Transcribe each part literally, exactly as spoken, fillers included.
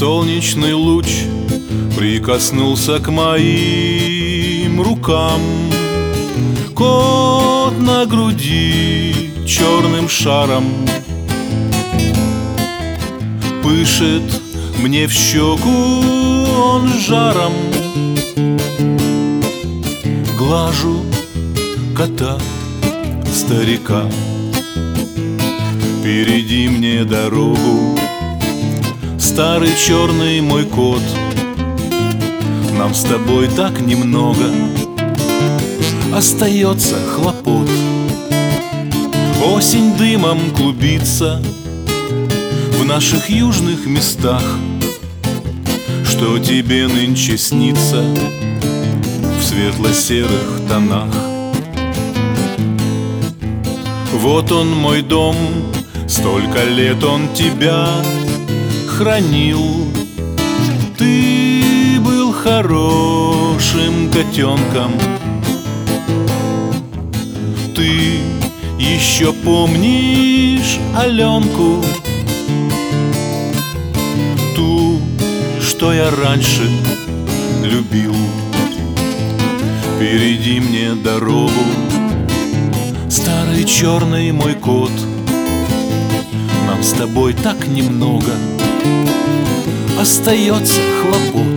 Солнечный луч прикоснулся к моим рукам. Кот на груди черным шаром пышет мне в щеку он жаром. Глажу кота старика, перейди мне дорогу, старый черный мой кот. Нам с тобой так немного остается хлопот. Осень дымом клубится в наших южных местах. Что тебе нынче снится в светло-серых тонах? Вот он мой дом, столько лет он тебя хранил. Ты был хорошим котенком. Ты еще помнишь Аленку, ту, что я раньше любил? Перейди мне дорогу, старый черный мой кот. Нам с тобой так немного остается хлопот.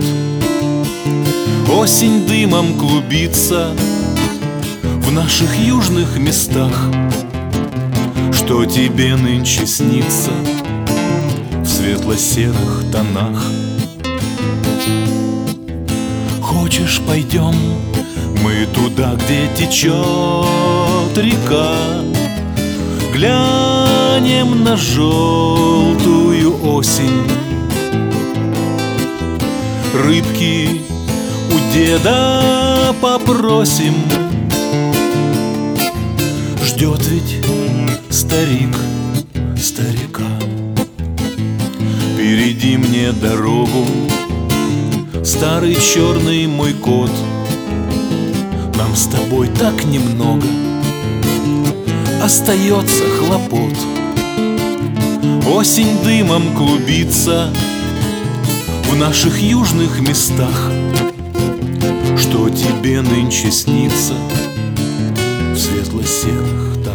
Осень дымом клубится в наших южных местах. Что тебе нынче снится в светло-серых тонах? Хочешь, пойдем мы туда, где течет река, глянем на желтую осень. Рыбки у деда попросим, ждет ведь старик старика. Перейди мне дорогу, старый черный мой кот. Нам с тобой так немного остается хлопот. Осень дымом клубится в наших южных местах. Что тебе нынче снится в светло-серых тонах?